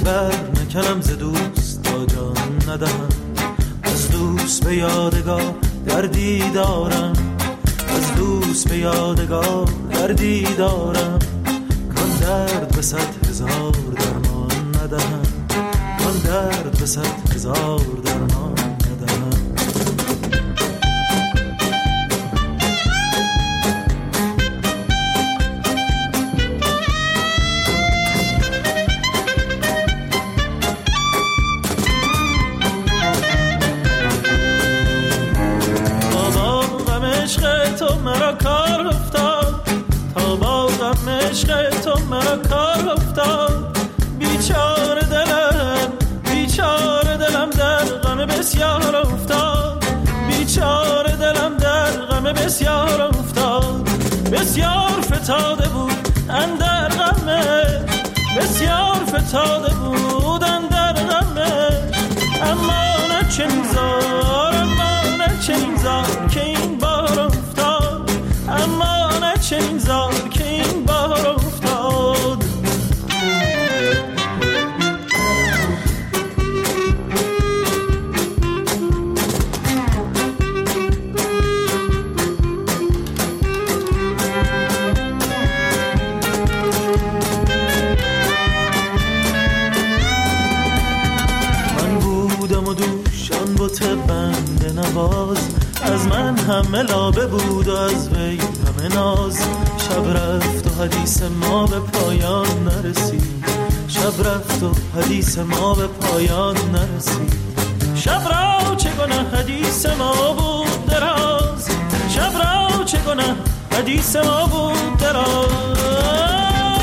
دلبر نکنم ز دوست تا جان ندهم، از دوست به یادگار دردی دارم، از دوست به یادگار دردی دارم، کان درد به 100,000 درمان ندهم، کان درد به 100,000 درمان ندهم. تو مرا کار افتاد، تا با غم عشق تو مرا کار افتاد، بیچاره دلم بیچاره دلم در غم بسیار افتاد، بیچاره دلم در غم بسیار افتاد، بسیار فتاده بود اندر غمه، بسیار فتاده بود اندر غمه، اما نه چنین زار، اما نه چنین زار که این بار افتاد، اما نه چنین زار که این بار افتاد. من بودم و دوشان بوت بنده نواز، از من همه لابه بود و از وی همه ناز، شب رفت و حدیث ما به پایان نرسید، شب رفت و حدیث ما به پایان نرسید، شب را چگونه حدیث ما بود دراز، شب را چگونه حدیث ما بود دراز.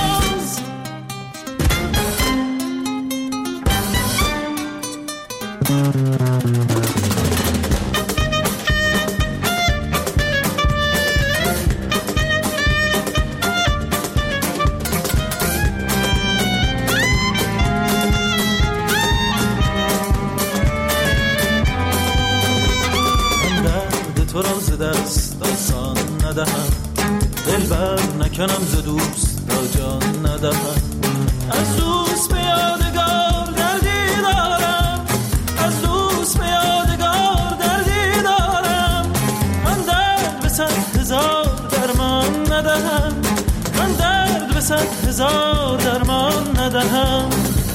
تو را ز دست آسان ندهم، دلبر نکنم ز دوست تا جان ندهم، از دوست به یادگار دردی دارم، از دوست به یادگار دردی دارم، من درد به 100,000 درمان ندهم، من درد به 100,000 درمان ندهم.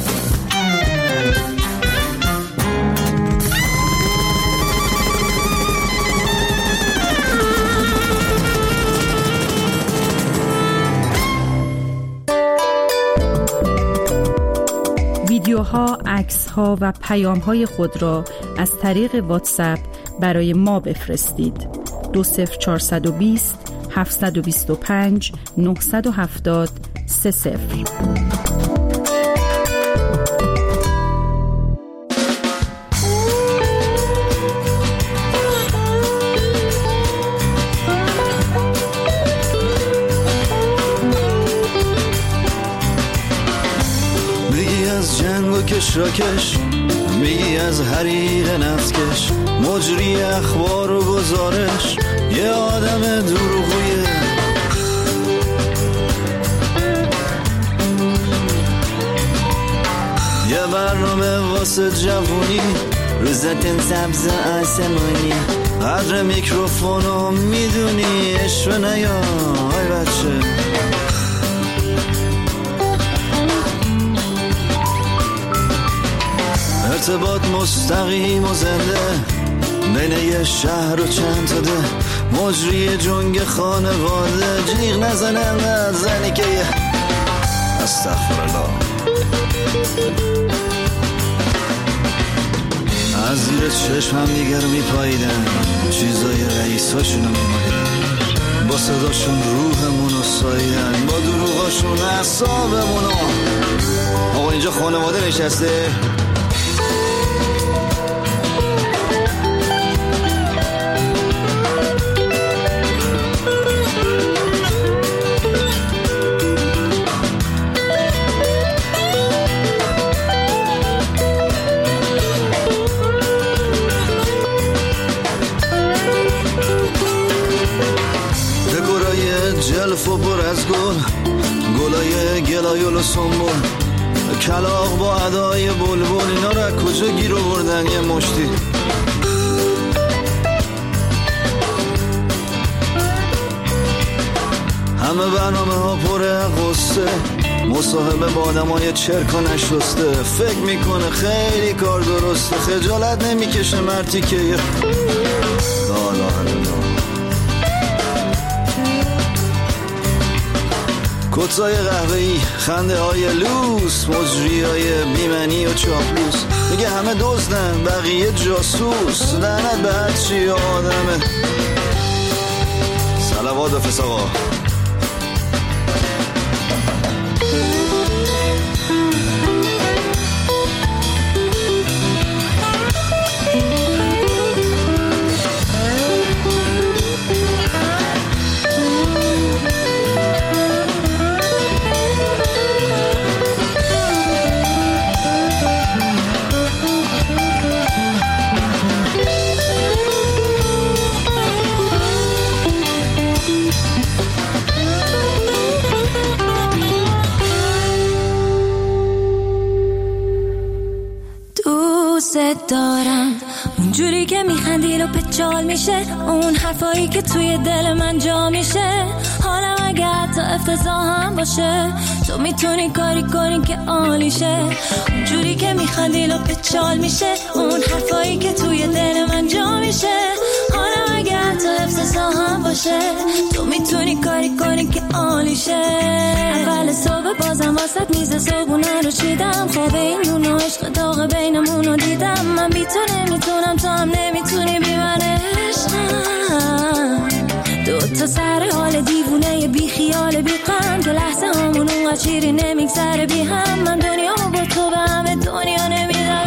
ویدیوها، عکس‌ها و پیام‌های خود را از طریق واتساپ برای ما بفرستید. 20420 725 970 30. کشراکش میگی از حریق نفتکش، مجری اخبار و گزارش، یه آدم دروغویه، یه برنامه واسه جوونی، روزتن سبز آسمانی، قدر میکروفونو میدونی، عشق نیا های بچه، ارتباط مستقیم و زنده بین یه شهر و چند تا ده، مجری جنگ خانواده، جیغ نزنن از زنی که یه استغفرالله، از زیر چشمم دیگر میپاییدن، چیزای رئیساشونو میماییدن، با صداشون روحمونو ساییدن، با دروغاشون اعصابمونو. آقا اینجا خانواده نشسته، جلف و پر از گل، گلای گلایل و سنبول، کلاغ باغ با ادای بلبل، اینا رو از کجا گیر آوردن یه مشتی؟ همه برنامه ها پره قصه، مصاحبه با آدم های چرک و نشسته، فکر میکنه خیلی کار درسته، خجالت نمیکشه مرتی که یه کتای قهوه‌ای، خنده های لوس، مجری های بیمنی و چاپلوس، میگه همه دزدن بقیه جاسوس، لعنت به هر چی آدمه. صلوات و فسقا. دارم اونجوری که میخندی رو پچال میشه، اون حرفایی که توی دل من جا میشه، حالم اگه حتی افتضاح هم باشه تو میتونی کاری کنی که عالیشه. اونجوری که میخندی رو پچال میشه، اون حرفایی که توی دل من جا میشه، حالم اگه حتی افتضاح هم باشه تو میتونی کاری کنی که عالیشه. اول صبح بازم واسط میز صبحونه رو چیدم، خواب این نون و عشق داغ بینمون رو دیدم، من بی تو نمیتونم تو هم نمیتونی بی من عشقم. دوتا سر حال دیوونه بی خیال بی غم، که لحظه همون اونقدر شیری نمیگذره بی هم، من دنیامو با تو به همه دنیا نمیدم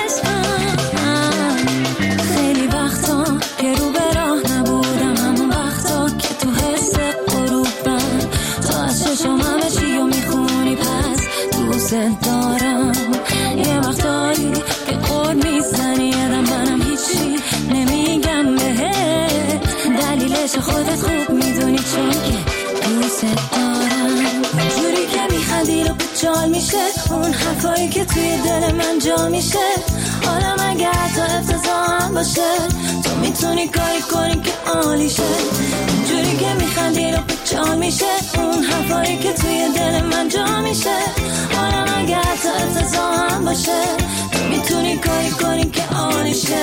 عشقم. خیلی وقتا که رو به راه نبودم، همون وقتا که تو حس غروبم، تو از چشم همه چی رو میخونی پس دوست دارم. یه وقتایی که قول میزنی ادم منم هیچی نمیگم بهت، دلیلش خودت خوب میدونی چون که دوست دارم. اونجوری که میخندی رو پچال میشه، اون حرفایی که توی دل من جا میشه، حالم اگه حتی افتضاح هم باشه تو میتونی کاری کنی که عالیشه. اونجوری که میخندی رو پچال میشه، اون حرفایی که توی دل من جا میشه، حالم اگه حتی افتضاح هم باشه تو میتونی کاری کنی که عالیشه.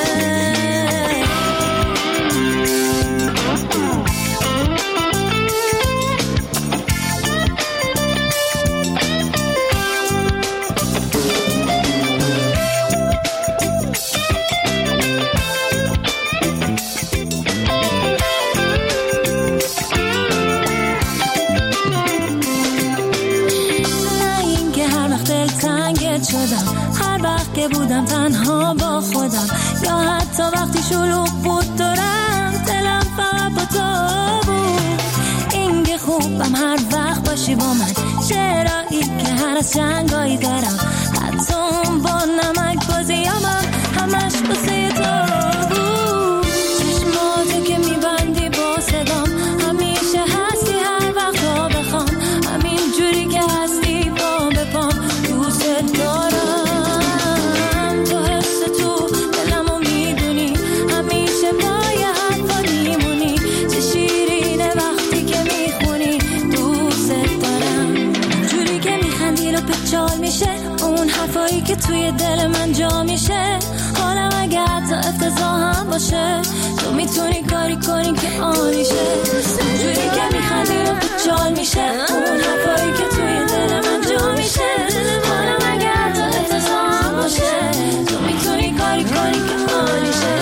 هر وقت که بودم تنها با خودم، یا حتی وقتی شلوغ بود دورم، دلم فقط با تو بود. این که خوبم هر وقت باشی با من، چرایی که هر از جنگایی دارم، حتی اون با نمک بازیامم همش بسه تو بود. چشماتو که میبندی با صدام، همیشه هستی هر وقت ها بخوام، همین جوری که هستی با بپام دوست دارم. اون حرفایی که توی دل من جا میشه، حالم اگه حتی افتضاح هم باشه تو میتونی کاری کنی که عالیشه. اونجوری که میخندی رو پچال میشه، اون حرفایی که توی دل من جا میشه، حالم اگه حتی افتضاح هم باشه تو میتونی کاری کنی که عالیشه.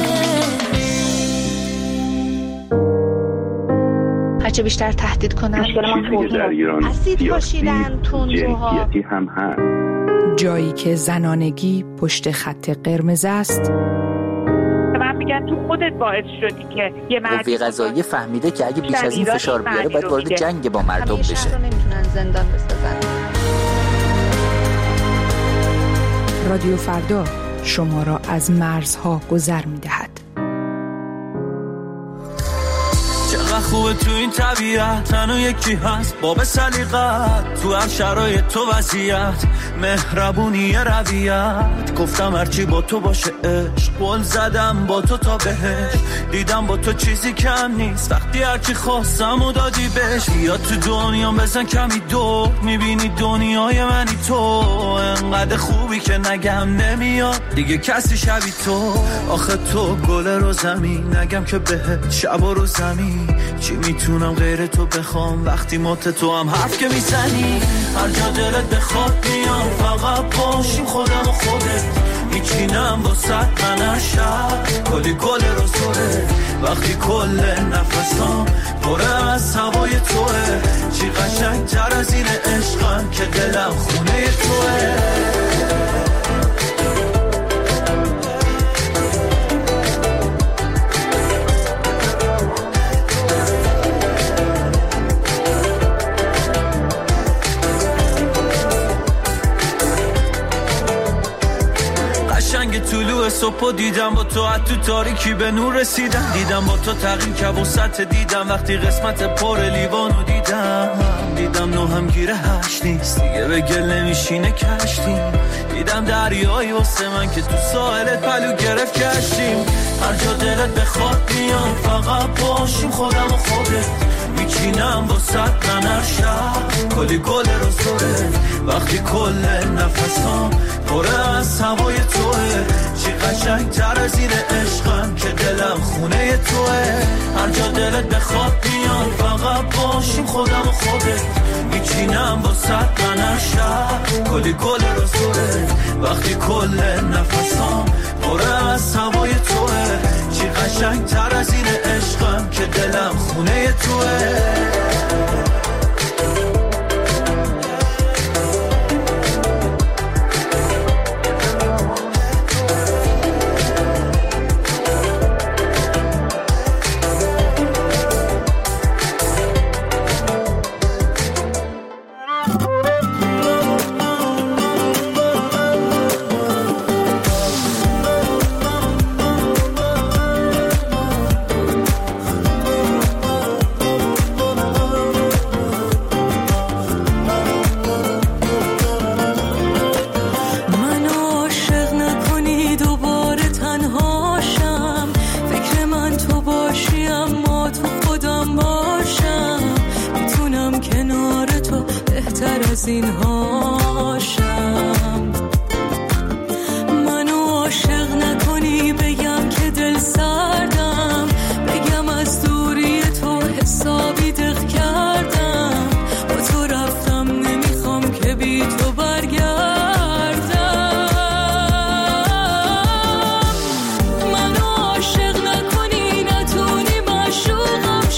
هرچه بیشتر تهدید کنن اسید پاشیدن تندروها هم هست. جایی که زنانگی پشت خط قرمز است، من میگن تو خودت باعث شدی که یه قوه قضاییه فهمیده که اگه بیش از این فشار بیاره باید وارد جنگ با مردم بشه. نمیتونن زندان بسازن. رادیو فردا شما را از مرزها گذر می‌دهد. چقدر خوبه تو این طبیعت، تنو یکی هست باب سلیقت، تو هر شرایط تو وضعیت، مهربونی رویت. گفتم هرچی با تو باشه عشق، قول زدم با تو تا بهش، دیدم با تو چیزی کم نیست، وقتی هرچی خواستم و دادی بهش. بیا تو دنیا بزن کمی دور، میبینی دنیای منی تو، انقدر خوبی که نگم نمیاد دیگه کسی شبی تو. آخه تو گل رو زمین، نگم که بهت شب و رو زمین، چی میتونم غیر تو بخوام وقتی مت تو هم حرف که میزنی. هر جا دلت بخواد میام، فقط باشیم خودم و خودت، میچینم واسه من هر شب کلی گل رو زوره، وقتی کل نفسام پره از هوای توه. چی قشنگ تر از این عشقم که دلم خونه توه. طلوع صبح دیدم با تو، تو تاریکی به نور رسیدم، دیدم با تو تغییر که وسط دیدم، وقتی قسمت پر لیوانو دیدم نو هم گیره هشت نیست دیگه، به گل نمیشینه کشتیم، دیدم دریایی واسه من که تو ساحلت پلو گرفت کشتیم. هر جا دلت بخواد میام، فقط باشیم خودم و خودت، میچینم واسه من هر شب کلی گل رو زوره، وقتی کل نفسام پره از هوای توه. چی قشنگ تر از این عشقم که دلم خونه توه. هر جا دلت بخواد میام، فقط باشیم خودم و خودت، میچینم واسه من هر شب کلی گل رو زوره، وقتی کل نفسام پره از هوای توه. چی قشنگ تر از این عشقم که دلم خونه توه.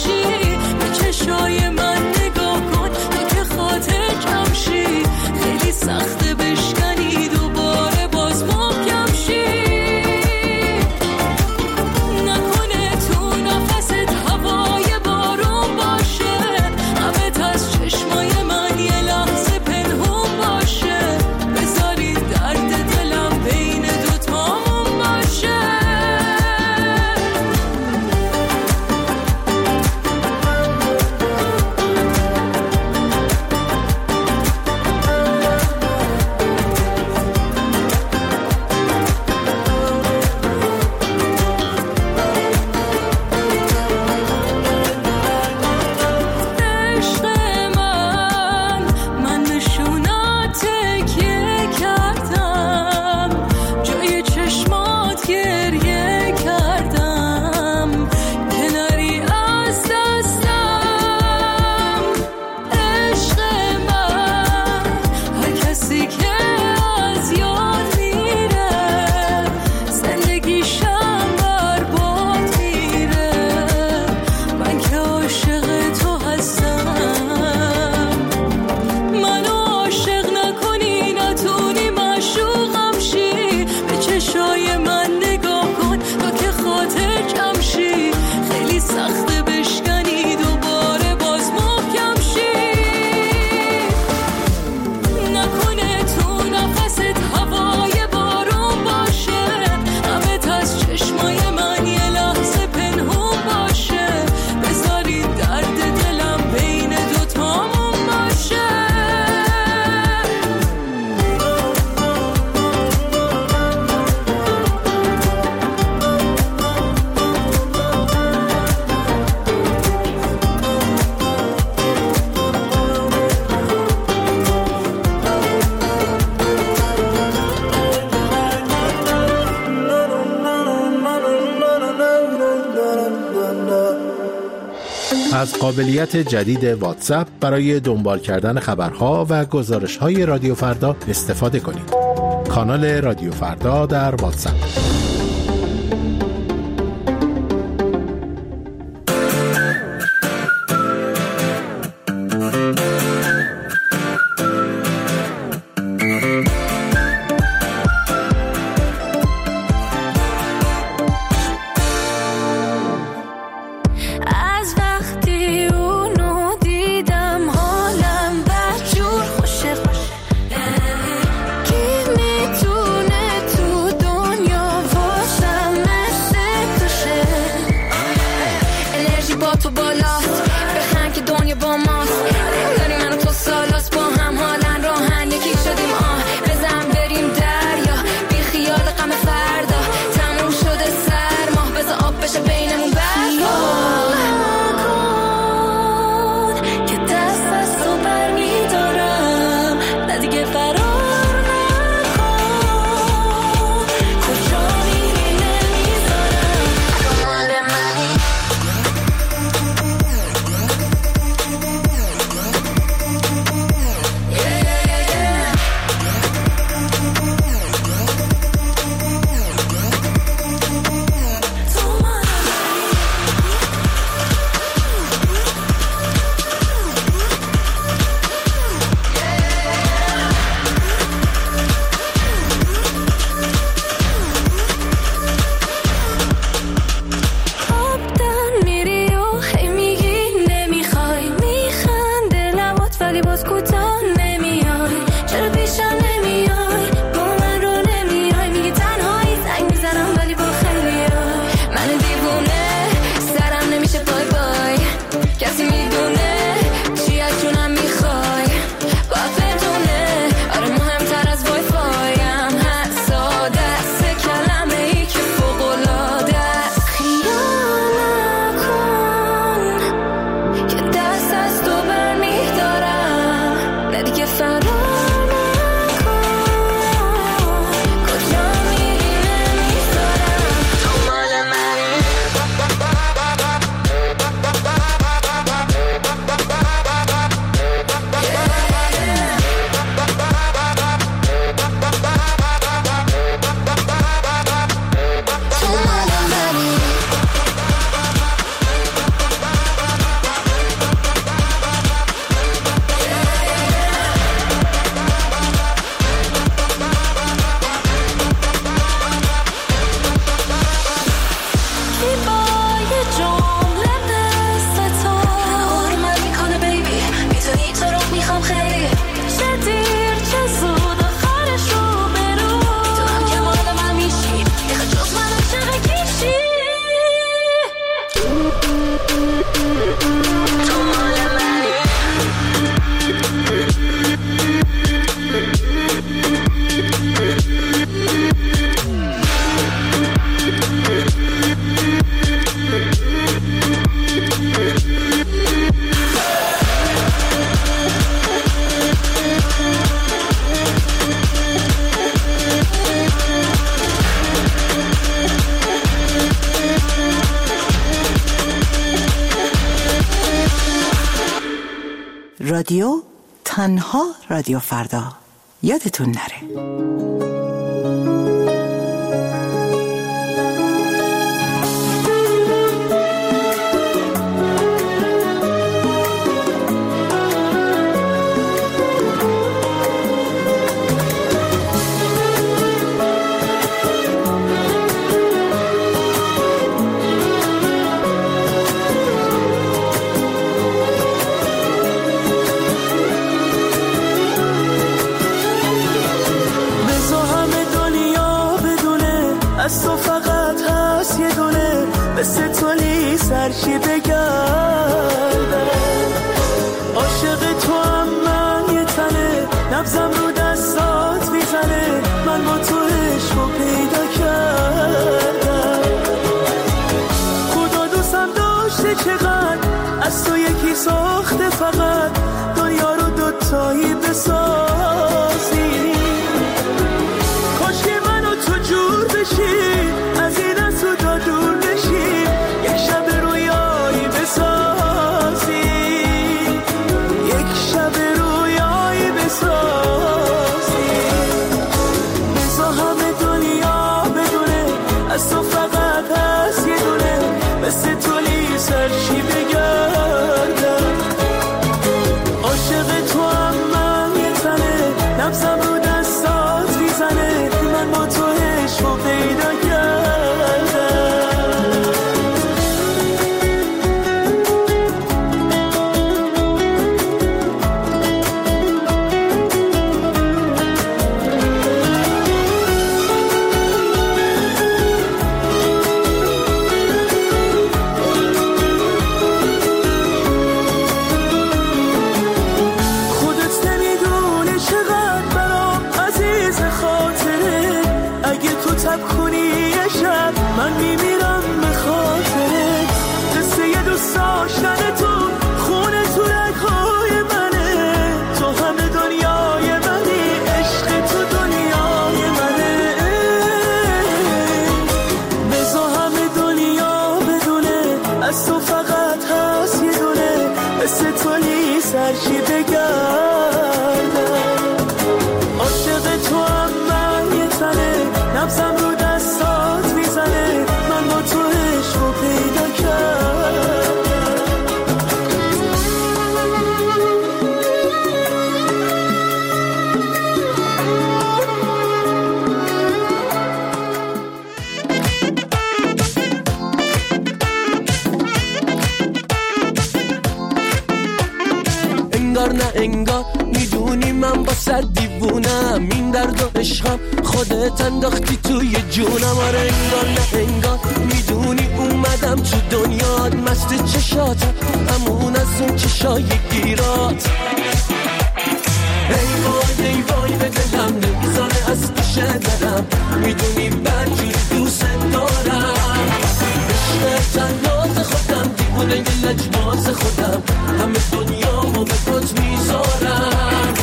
خیلی از قابلیت جدید واتساپ برای دنبال کردن خبرها و گزارش‌های رادیو فردا استفاده کنید. کانال رادیو فردا در واتساپ. رادیو تنها رادیو فردا، یادتون نره. از تو فقط هست یه دونه مثل تولی سرشی بگردم، عاشق تو هم من یه تنه، نبزم رو دستات میزنه، من با تو عشقو پیدا کردم. خدا دوستم داشته چقدر از تو یکی ساخته، فقط دنیا رو دوتایی بسازی. کاش که من و تو جور بشیم، از این از تو دور بشیم، یک شب رویایی بسازیم. نبضم رو دستات میزنه، من با تو عشقو پیدا کردم. انگار نه انگار میدونی من با سر دیوونم، این درد و عشقم خودت انداختی توی جونم. آره انگار نه انگار میدونی اومدم تو دنیات، مست چشاتم همون از اون چشای گیرات. ای وای ای وای به دلم نمیذاره از پیش درم، میدونی برجوری دوست دارم. عشق تنات خودم دیوونه یه لجباز خودم، همه دنیامو به پات میذارم.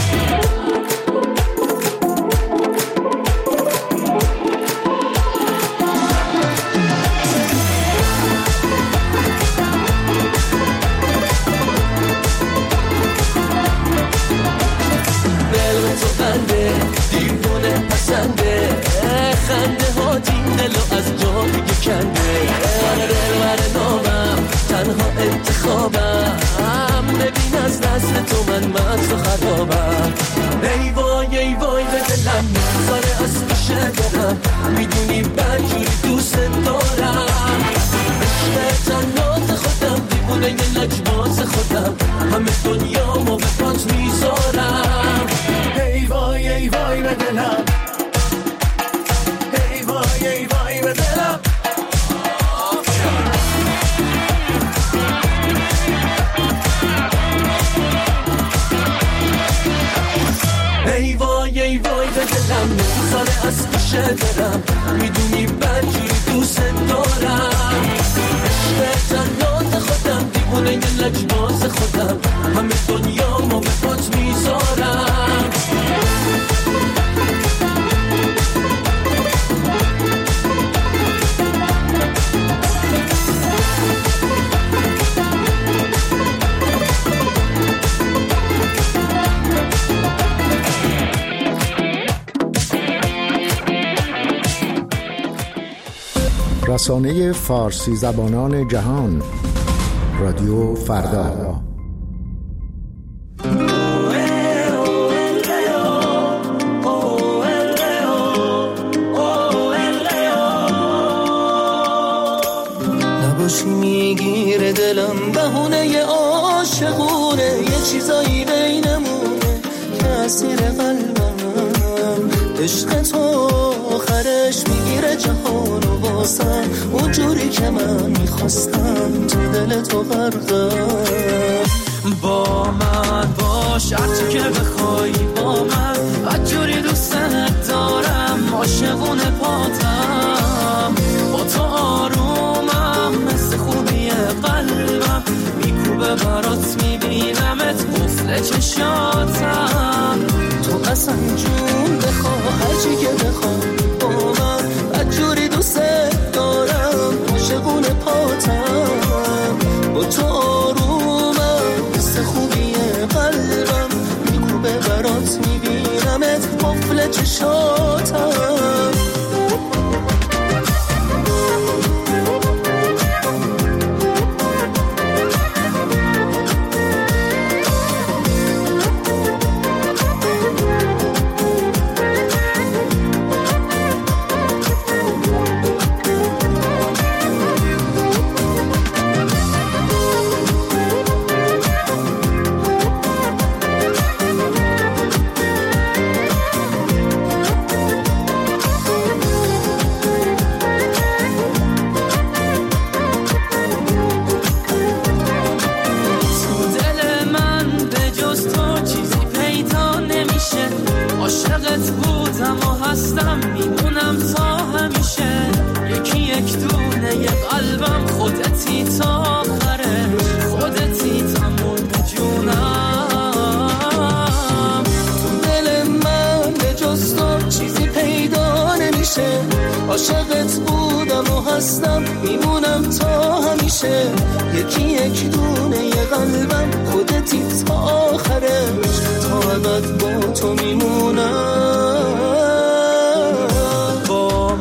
دیوونه پسنده، خنده ها این دلو از جا دیگه کنده. دلبر نامم تنها انتخابم، ببین از دست تو من مست و خرابم. ای وای ای وای به دلم نمیذاره از پیش برم، میدونی برجوری دوست دارم. عشق تنات خودم دیوونه یه لجباز خودم، همه دنیامو به پات میذارم. ای وای ای وای به دلم، ای وای ای وای به دلم. ای وای ای وای به دلم نمیذاره از پیش برم، میدونی برجوری دوست دارم. عشق تنات خودم دیوونه یه لجباز خودم، همه دنیامو به پات میذارم. رسانه فارسی زبانان جهان، رادیو فردا. نباشی میگیره دلم بهونه عاشقونه، یه چیزایی بینمونه که اسیر قلبم. عشق تو آخرش میگیره جهانو واسم، اونجوری که من میخواستم تو دل تو غرقم. با من باش هرچی که بخوای با من، بدجوری دوستت دارم عاشقونه پاتم. با تو آرومم مثل خوبی قلبم، میکوبه برات میبینمت قفل چشاتم. تو قسم جون بخوا هرچی که بخوام با من، بدجوری دوستت دارم عاشقونه پاتم. با تو آرومم مثل خوبی قلبم، میکوبه برات میبینمت قفل چشاتم. عاشقت بودم و هستم میمونم تا همیشه، یکی یک دونه یه قلبم خودتی تا آخرش، تا ابد با تو میمونم. با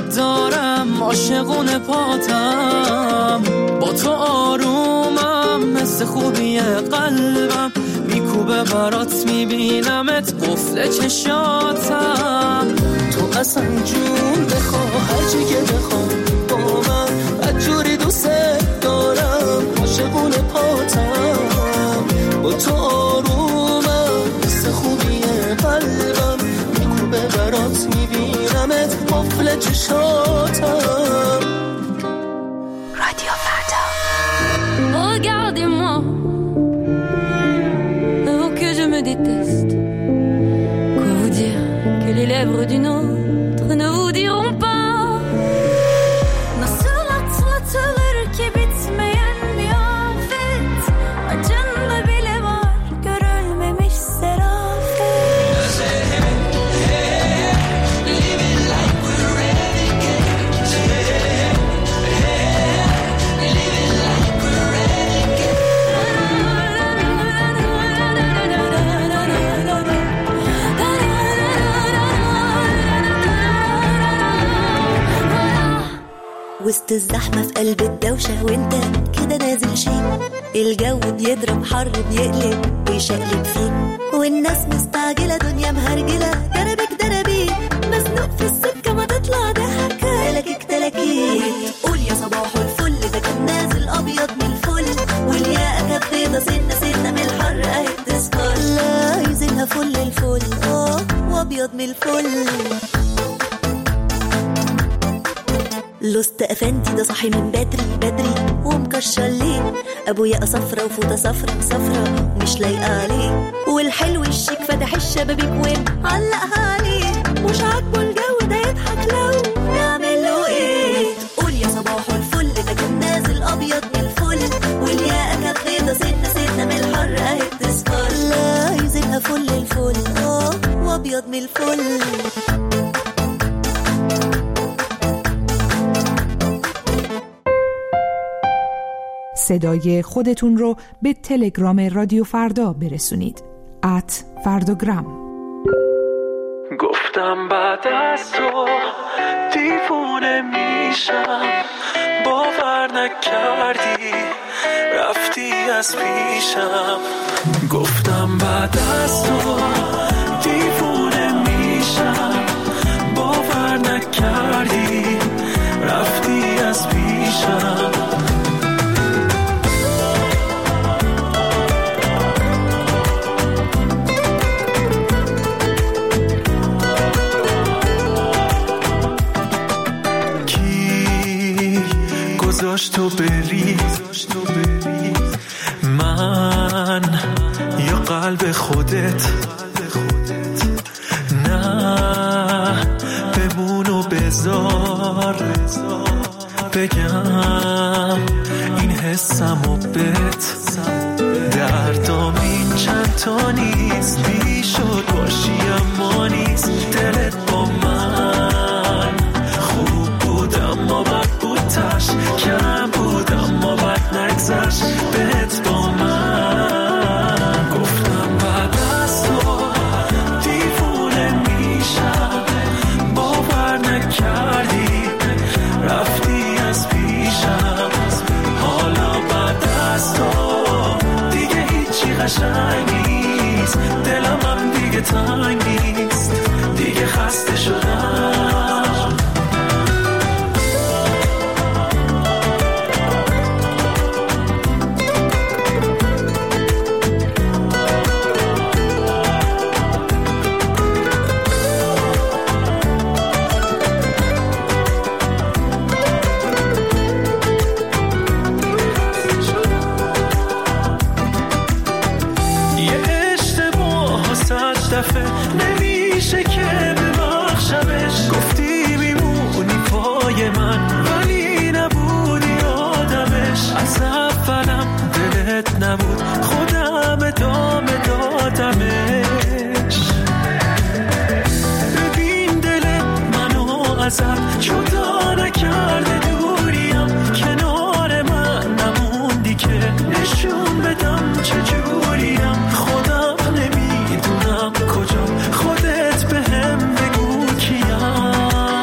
دارم عاشقونه پاتم، با تو آرومم مثل خوبی قلبم، میکوبه برات میبینمت قفل چشاتم. تو اصلا جون بخوا هرچی که بخوام با من، بدجوری دوست دارم عاشقونه پاتم، با تو آرومم مثل خوبی قلبم، میکوبه برات میبینمت قفل چشاتم. رادیو فردا. Regardez-moi, avant que je me déteste. Quoi vous dire que les lèvres d'une autre ne vous diront pas. Nasıl atlatılır ki bitmeyen bir afet, acında bile var görülmemiş serafet. Living like we're renegades. Living like we're renegades. وسط الزحمة في قلب الدوشة وانت كده نازل شيك، الجو بيضرب حر بيقلب ويشقلب فيك، والناس مستعجلة دنيا مهرجلة، دربك دربيك مزنوق في السكة ما تطلع ضحك، تلاكيك تلاكيك قول يا صباح الفل، ده كان نازل أبيض من الفل، والياقة كانت بيضة سنة سنة من الحر اهي بتسكر، لا عايزينها فل الفل وأبيض من الفل. لست أفندي ده صاحي من بدري بدري ومكشر ليه، أبويا صفرة وفوطة صفرة صفرة ومش لايقة عليه، والحلو الشيك فتح الشبابيك ومعلقها عليه، مش عاجبه الجو ده يضحك لو نعمل له ايه. قول يا صباح الفل، ده كان نازل أبيض من الفل، والياقة كانت بيضة سنة سنة من الحر اهي بتسكر، لا عايزينها فل الفل وأبيض من الفل. صدای خودتون رو به تلگرام رادیو فردا برسونید. @فرداگرام. گفتم بعد از تو دیوونه میشم، باور نکردی رفتی از پیشم. گفتم بعد از تو دیوونه میشم، باور نکردی رفتی از پیشم. تو بری من یا قلب خودت، نه بمون و بذار بگم این حسمو بهت، دردام این چند تا نیست، بیشد باشی اما نیست، دلت با من خوب بود اما بد بود، تش کم بود اما بد نگذشت بهت با من. گفتم بعد از تو دیوونه میشم، باور نکردی رفتی از پیشم. حالا بعد از تو دیگه هیچی قشنگ نیست، دلم هم دیگه تنگ نیست، دیگه خسته شدم. نمیشه که ببخشمش، گفتی میمونی پای من ولی نبودی آدمش، از اولم دلت نبود خودم ادامه دادمش. ببین دل منو ازم جدا نکرده، دوریم کنار من نموندی که نشون بدم چجوریم، خودم نمیدونم کجا، خودت بهم بگو کیم.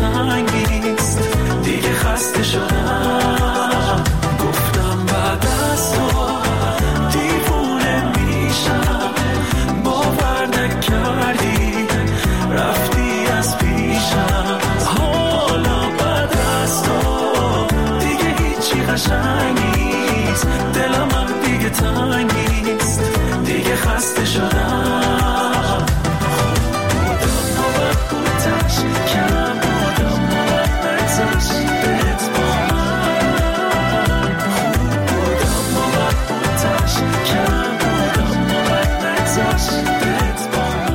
تنگیست، دیگه خسته شدم. گفتم بعد از تو دیوونه میشم، باور نکردی رفتی از پیشم. حالا بعد از تو دیگه هیچی قشنگ نیست، دلم هم دیگه تنگیست، دیگه خسته شدم. بودم نوبت بودش کم بودم نوبت نگذاش بهت با من. بودم نوبت بودش کم بودم نوبت نگذاش بهت با من.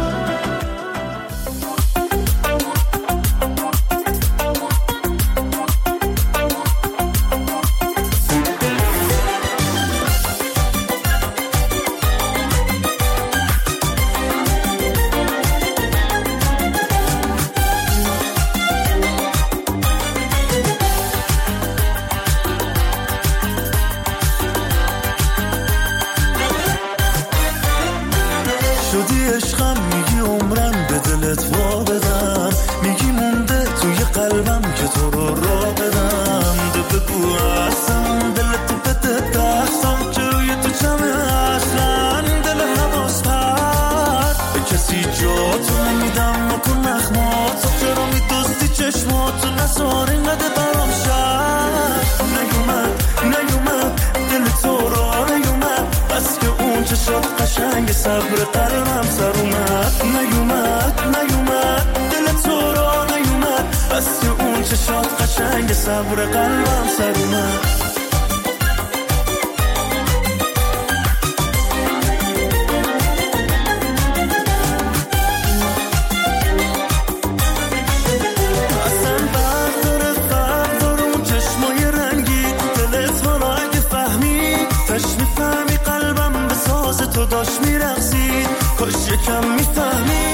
شدی عشقم، میگی عمرم به دلت وا بدم، میگی مونده توی قلبم که تو رو را بدم. ده بگو اصلا دلت بده دستم که روی تو جمعه اصلا دل حواس پر به کسی جاتو نمیدم مکن نخماتو، چرا میدوزدی چشماتو نزار اینقدر برام شد. نیومد دل تو را نیومد، بس که اون چشات قشنگ صبر قلبم سر اومد. نیومد دل تو را نیومد، بس که اون چشات قشنگ صبر قلبم سر اومد. اصلا بردار اون چشمای رنگی، دلت حالا اگه فهمی تش میفهمی قلبم به ساز تو داشت میرقصید، کاش یکم میفهمی.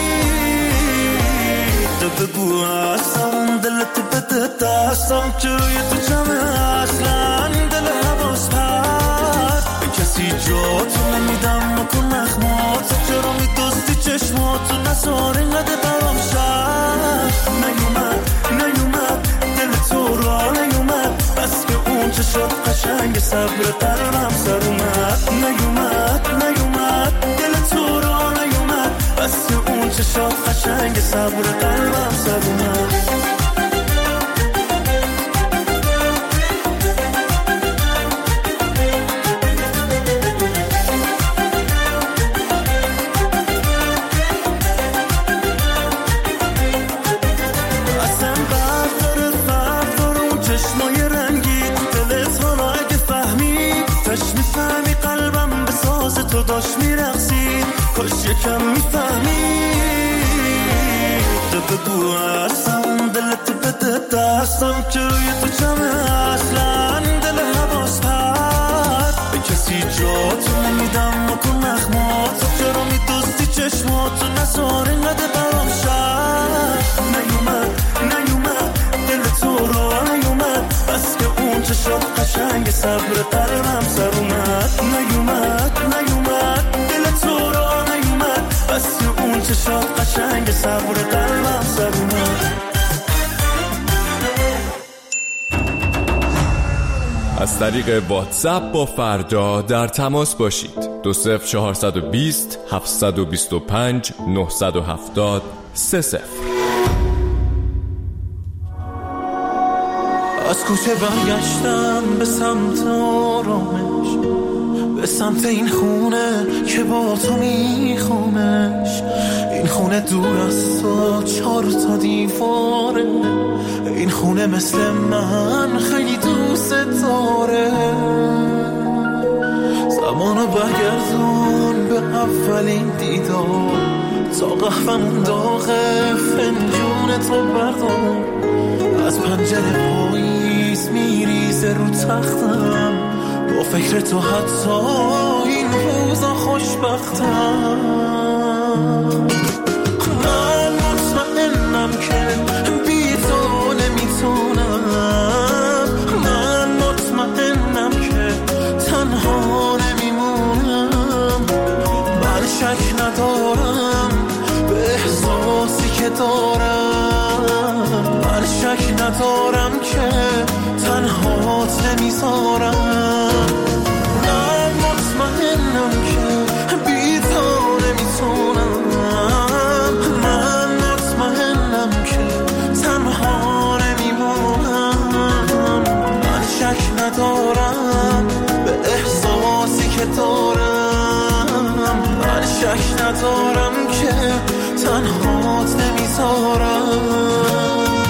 تو بگو اصلا دلت بده دستم که روی تو جمعه اصلا دل حواس پر به کسی جاتو نمیدم مکن نخماتو، چرا میدوزدی چشماتو نزار اینقدر برام شد. نیومد دل تو را نیومد، بس که اون چشات قشنگ صبر قلبم سر اومد. نیومد دل تو را نیومد، بس که اون چشات قشنگ صبر قلبم سر اومد. اصلا بردار اون چشمای رنگی، دلت حالا اگه فهمی تش میفهمی قلبم به ساز تو داشت میرقصید، کاش یکم میفهمی. تو بگو اصلا دلت بده دستم که روی تو جمعه اصلا دل حواس پر به کسی جاتو نمیدم مکن نخماتو، چرا میدوزدی چشماتو نزار اینقدر برام شد. نیومد دل تو را نیومد، بس که اون چشات قشنگ صبر قلبم سر اومد. نیومد دل تو را نیومد، بس که اون چشات قشنگ صبر قلبم سر اومد. از طریق واتساپ با فردا در تماس باشید. 20420 725 970 30. از کوچه برگشتم به سمت آرامش، به سمت این خونه که با تو میخوامش. این خونه دور از تو 4 تا دیواره، این خونه مثل من خیلی دوست داره. زمانو برگردون به اولین دیدار، تا قهوه‌مون داغه فنجون تو بردار. از پنجره پاییز میریزه رو تختم، با فکر تو حتی این روزا خوشبختم. من مطمئنم که بی تو نمیتونم، من مطمئنم که تنها نمیمونم. من شک ندارم به احساسی که دارم، من شک ندارم که تنهات نمیذارم. من مطمئنم که بی تو نمیتونم. من مطمئنم که تنها نمیمونم. من شک ندارم به احساسی که دارم. من شک ندارم که تنهات نمیذارم.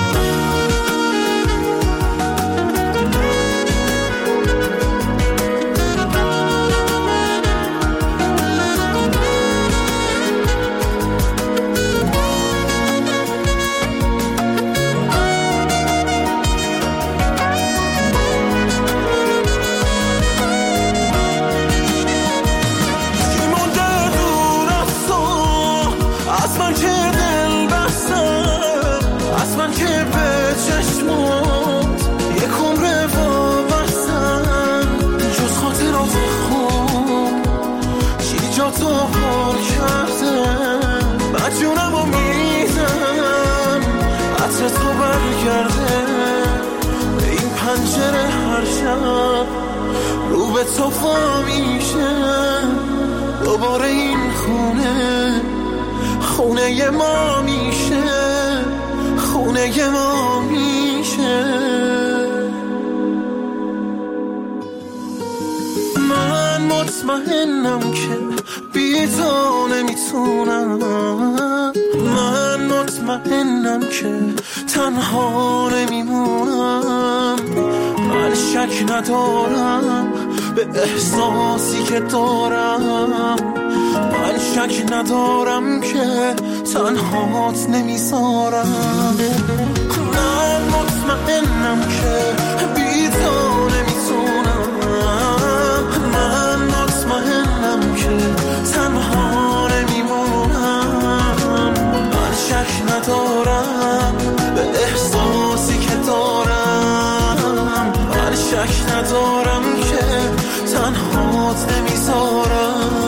رو به تو میشه دوباره این خونه ما میشه، خونه ما میشه. من مطمئنم که بی تو نمیتونم. من مطمئنم که تنها نمیمونم. من شک ندارم به احساسی که دارم. من شک ندارم که تنهات نمیذارم. من مطمئنم که بی تو نمیتونم. من مطمئنم که تنها نمیمونم. من شک ندارم به احساسی که دارم. من شک ندارم که تنهات نمیذارم.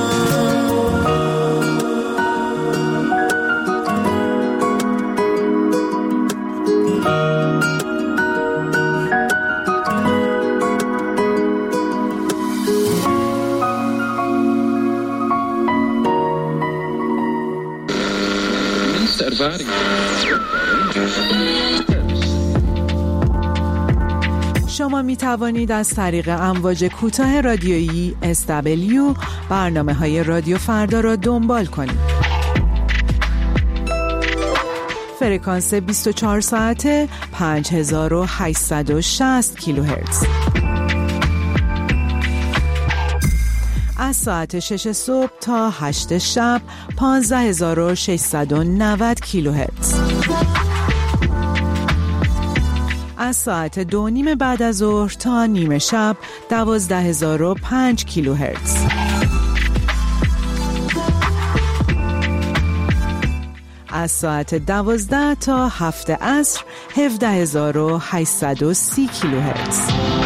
شما می توانید از طریق امواج کوتاه رادیویی SW برنامه‌های رادیو فردا را دنبال کنید. فرکانس 24 ساعته 5860 کیلوهرتز. از ساعت 6 صبح تا 8 شب 15690 کیلوهرتز. از ساعت 2:30 بعد از ظهر تا نیم شب 12005 کیلوهرتز. از ساعت 12 تا 7 عصر 17830 کیلوهرتز.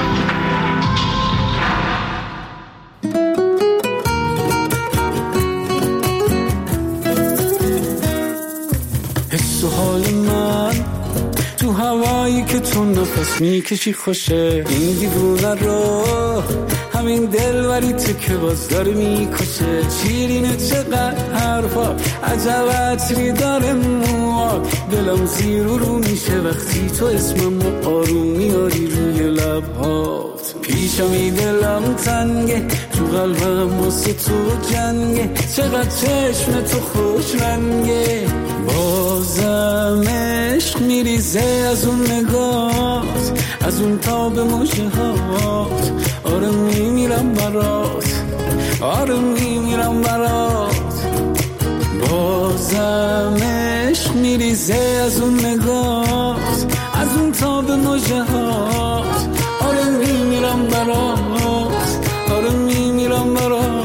حس و حال من تو هوایی که تو نفس میکشی خوشه. این دیوونه رو همین دلوری تو که باز داره میکشه. شیرینه چقدر حرفا عجب عطری داره موها. دلم زیر و رو میشه وقتی تو اسمم آروم میاری روی لبهات. پیشمی دلم تنگه تو قلبم واسه تو جنگه. چقدر چشم تو خوش رنگه. بازم عشق میریزه از اون نگات، از اون تاب مژه هات. آره میمیرم برات، آره میمیرم برات. بازم عشق میریزه از اون نگات، از اون تاب مژه هات. آره میمیرم برات، آره میمیرم برات.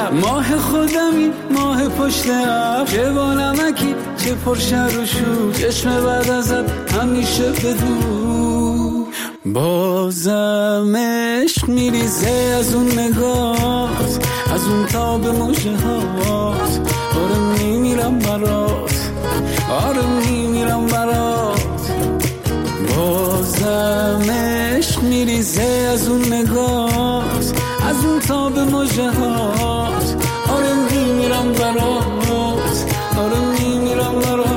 شب ماه خودمی ماه پشت اب چه با نمکی چه پرشر و شور چشم بعد ازت همیشه بدون بازم عشق میریزه از اون نگات از اون تاب موجه هات آره میمیرم برات آره میمیرم برات بازم عشق میریزه از اون نگات از اون تاب موجه هات آره میمیرم برات آره میمیرم برات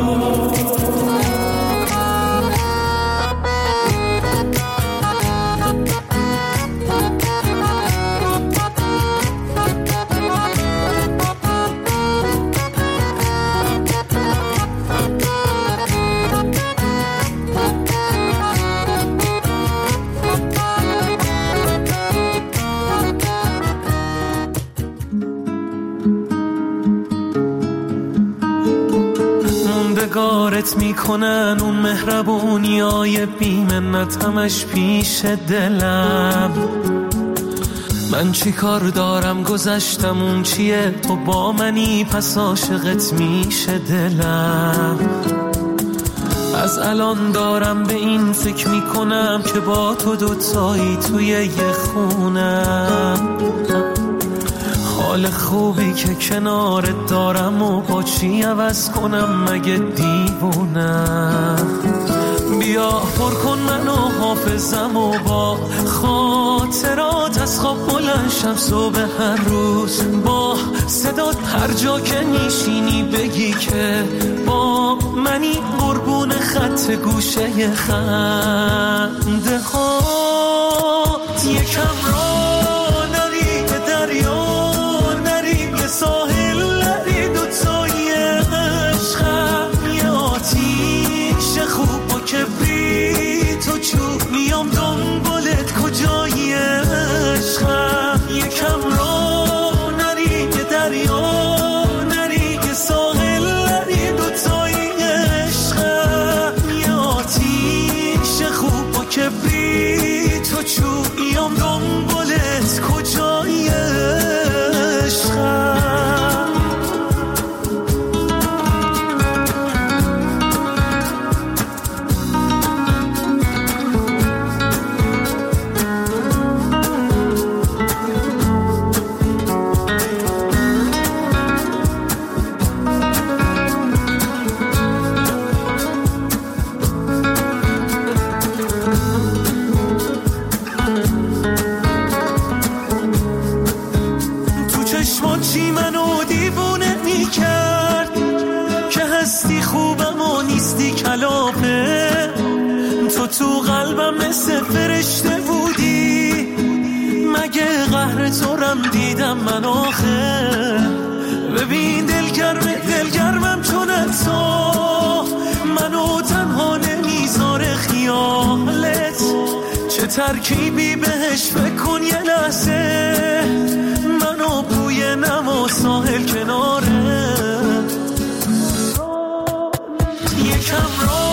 گارت میکنن اون مهربونیای بیمنت همش پیش دلم من چی کار دارم گذشتم اون چیه تو با منی پس عاشقت میشه دلم از الان دارم به این فکر میکنم که با تو دوتایی توی یه خونم حال خوبی که کنارت دارم و با چی عوض کنم مگه دیوونم بیا پر کن منو حافظم و با خاطرات از خواب بلند شم صبح هر روز با صدات هر جا که میشینی بگی که با منی قربون خط گوشه خنده هات یکم را نری به دریا ساحل نری دوتای عشقم یه آتیش خوب با کبریت و چوب میام دنبالت کجای عشقم یکم را نری به دریا نری که ساحل نری دوتای عشقم یه آتیش خوب با کبریت و چوب میام دنبالت کجای عشقم تو قلبم مثل فرشته بودی مگه قهر تورم دیدم من آخه ببین دلگرمم چون تو منو تنها نمیذاره خیالت چه ترکیبی بهش فکر کن یه لحظه منو بوی نما ساحل کناره یکم را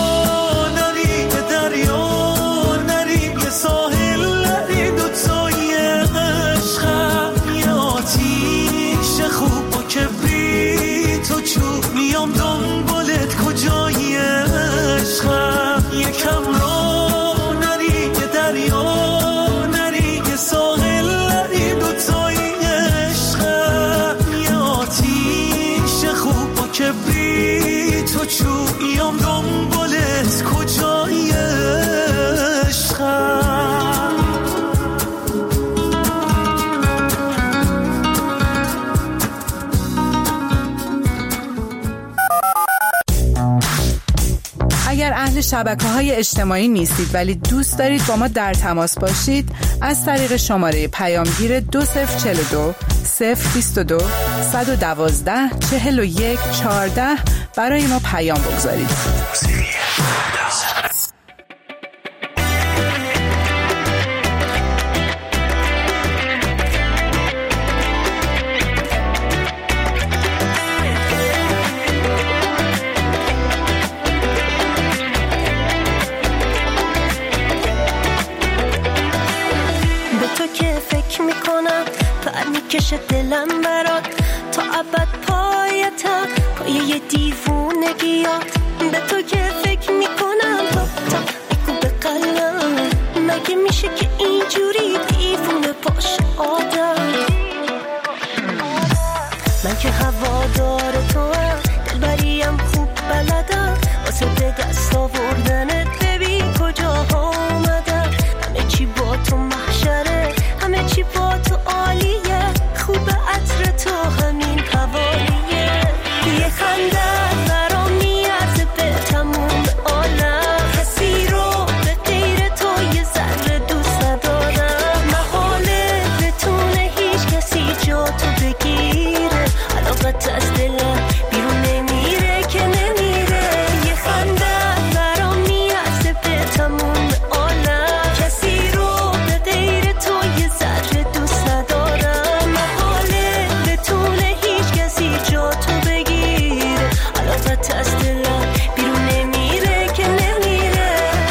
میام دنبالت کجای عشقم یکم را نری که دریا نری که ساحل نری دوتای عشقم یه آتیش خوب با کبریت و چوب میام دنبالت کجای عشقم اگر اهل شبکه‌های اجتماعی نیستید ولی دوست دارید با ما در تماس باشید از طریق شماره پیامگیر 2042 022 112 41 14 برای ما پیام بگذارید. کش دلم ابد پایتم، پایه دیوونگیات، به تو که فکر میکنم تا بگو به قلبم، مگه میشه که اینجوری دیوونه باشه آدم؟ من که هوادار تو هم، دلبریم خوب بلدم، واسه به دست آوردنت ببین کجاها اومدم. همه چی با تو محشره، همه چی با تو عالیه، خوب عطر تو همین حوالیه. یه خنده برام میارزه به تموم عالم، کسی رو به غیر تو یه ذره دوست ندارم. محاله بتونه هیچ کسی جا تو بگیره، علاقت از دلم بیرون نمیره که نمیره. یه خنده برام میارزه به تموم عالم، کسی رو به غیر تو یه ذره دوست ندارم. محاله بتونه هیچ کسی جا تو بگیره، علاقت از دلم بیرون نمیره که نمیره.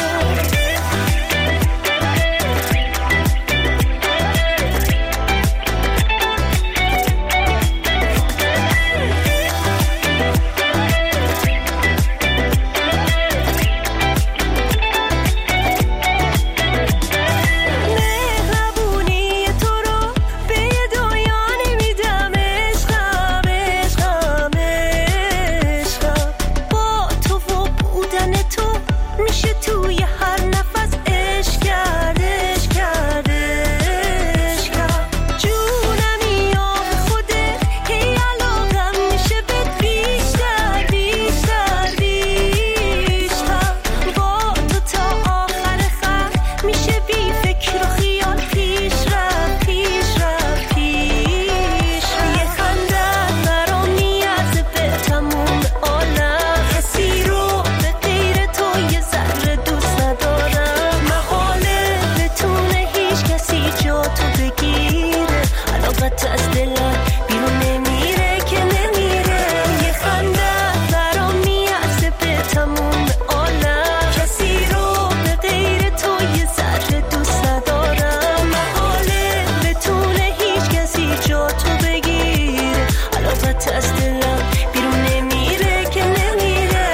مهربونی تو رو به دنیا نمیدم، عشقم عشقم عشقم. با تو و بودن تو میشه توی هر نفس عشق کرد عشق کرد عشق کرد. جونمی آب خودت هی علاقم میشه بهت بیشتر بیشتر بیشتر. با تو تا آخر خط میشه بی فکر و خیال پیش رفت پیش رفت پیش. یه خنده برام میارزه به تموم عالم، کسی رو به غیر تو یه ذره دوست ندارم. محاله بتونه هیچ کسی جا تو بگیره، علاقت از دلم بیرون نمیره که نمیره. یه خنده برام میارزه به تموم عالم، کسی رو به غیر تو یه ذره دوست ندارم. محاله بتونه هیچ کسی جا تو بگیره، علاقت از دلم بیرون نمیره که نمیره.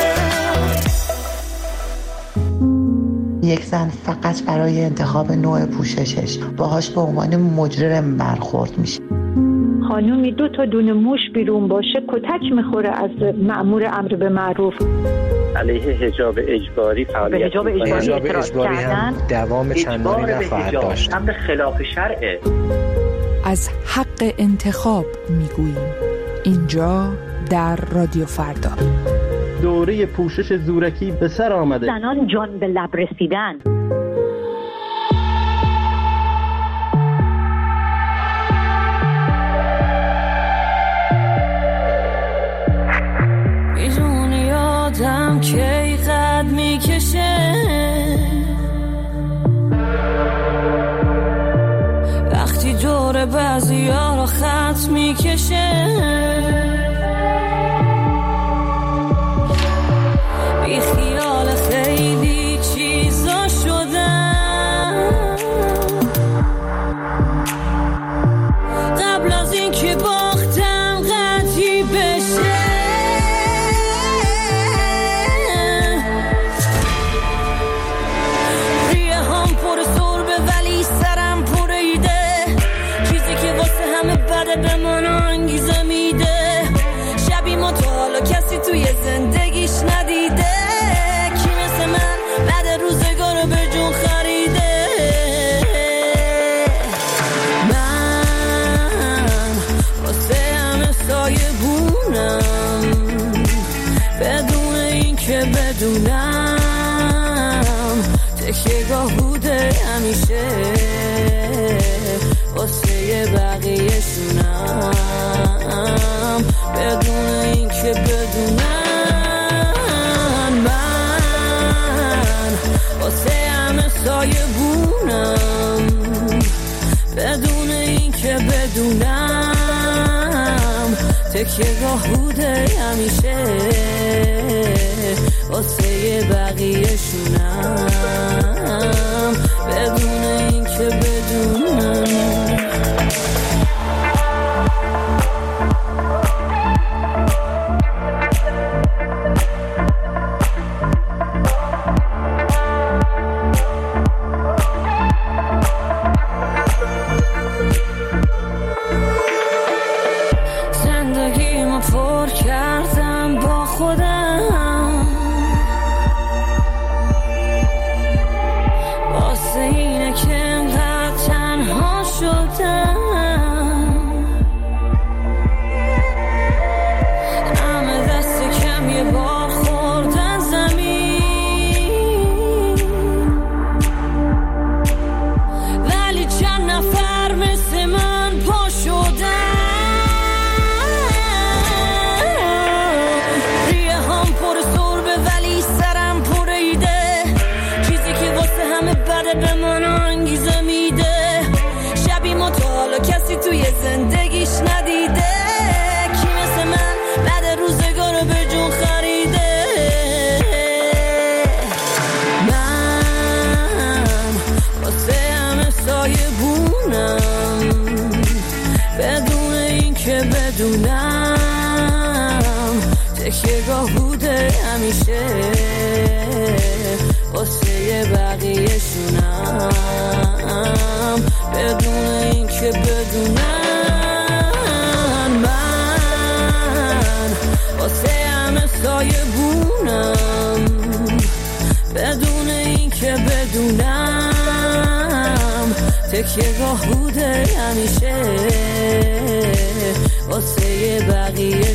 یک زن فقط برای انتخاب نوع پوششش باهاش به عنوان مجرم برخورد میشه. خانومی 2 تا دونه موش بیرون باشه کتک میخوره از مأمور امر به معروف. علیه حجاب اجباری فعالیت حجاب اجباری هم دوام چندانی نخواهد داشت. امر خلاف شرعه. از حق انتخاب میگوییم اینجا در رادیو فردا. دوره پوشش زورکی به سر آمده. زنان جان به لب رسیدن. میدونی یادم کی قد میکشه، وقتی دور بعضی ها رو خط میکشه. بی خیال خیلی چیزا شدم، قبل از این که باختم قطعی بشه. ریه هم پر سربه ولی سرم پر ایده، چیزی که واسه همه بده به من انگیزه میده. شبی ما تو حالا کسی توی زندگیش ندیده، کی مثل من بعد روزگار به جون خریده. من واسه همه سایه بونم، بدون این که بدونم تکیه‌گاه بوده همیشه واسه بقیه شونم، بدون این که بدونم. من واسه همه سایه بونم، بدون این که بدونم تکیه‌گاه بوده همیشه واسه بقیه شونم، بدون این که بدونم. زندگیش ندیده، کی مثل من بعد روزگار رو به جون خریده. من واسه همه سایه بونم بدون این که بدونم، تکیه‌گاه بوده همیشه واسه بقیه‌شونم بدون این که بدونم. من واسه همه سایه بونم بدون این که بدونم، تکیه‌گاه بوده همیشه واسه بقیه